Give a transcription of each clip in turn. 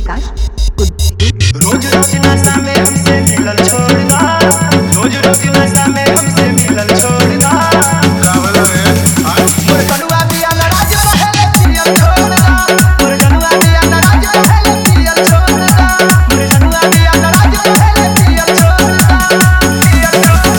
विकास गुड्डू रोज रोज नशा में हमसे मिलल छोड़ना, रोज रोज नशा में हमसे मिलल छोड़ना। कावला रे मोर कनुआ बिया नाराज पहले पियल छोड़ना, मोर कनुआ बिया नाराज पहले पियल छोड़ना, मोर कनुआ बिया नाराज पहले पियल छोड़ना, पियल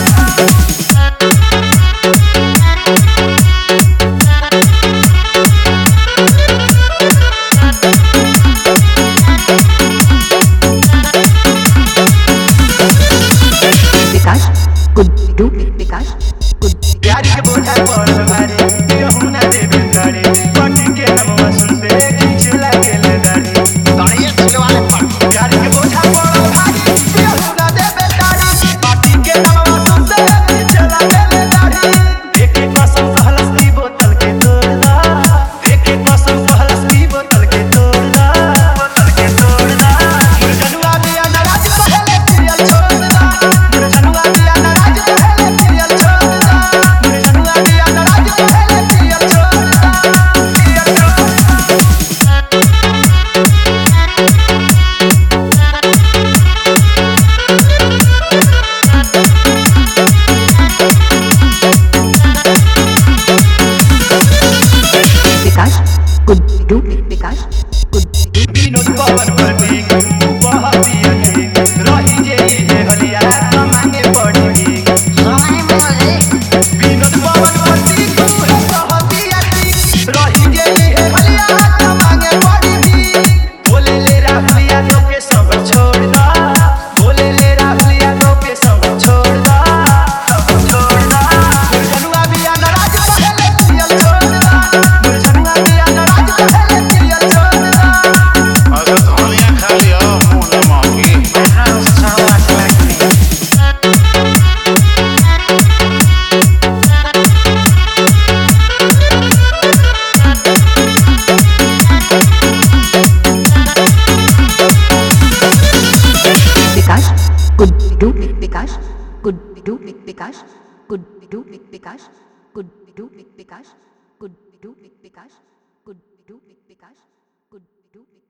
विकास गुड्डू विकास गुड्डू प्यारी के बोझा पर मारे कहूं ना देवे गाड़ी, पटी के नमवा सुनते खींच लागे ले गाड़ी। गाड़ियां छिलवाने पड़ प्यारी के बोझा पर भारी कहूं ना देवे गाड़ी, पटी के नमवा सुनते खींच लागे ले गाड़ी। एक एक कसम कहलस की बोतल के तोड़ना, एक एक कसम कहलस की बोतल के तोड़ना, बोतल के तोड़ना। मोर कनुआ बिया नाराज पहले पियल छोड़ना, मोर कनुआ बिया नाराज पहले पियल छोड़ना, मोर कनुआ बिया नाराज पहले पियल छोड़ना, पियल छोड़ना। विकास गुड्डू विकास गुड्डू विनोद पवन प्रतीक बहतिया ठीक रही जे इहे हलिया मांगे पड़ी ठीक। विनोद पवन प्रतीक बहतिया ठीक रही जे इहे हलिया मांगे पड़ी ठीक। बोले ले राहुलिया तो के सब छोड़ दा, बोले ले राहुलिया तो के सब छोड़ दा, सब छोड़ दा। मोर कनुआ बिया नाराज पहले पियल छोड़ दा, मोर कनुआ बिया नाराज पहले पियल छोड़ दा। अच्छा धनिया खा लिया मुंह न मांगी विकास गुड्डू विकास गुड्डू विकास गुड्डू विकास गुड्डू विकास गुड्डू विकास गुड्डू विकास गुड्डू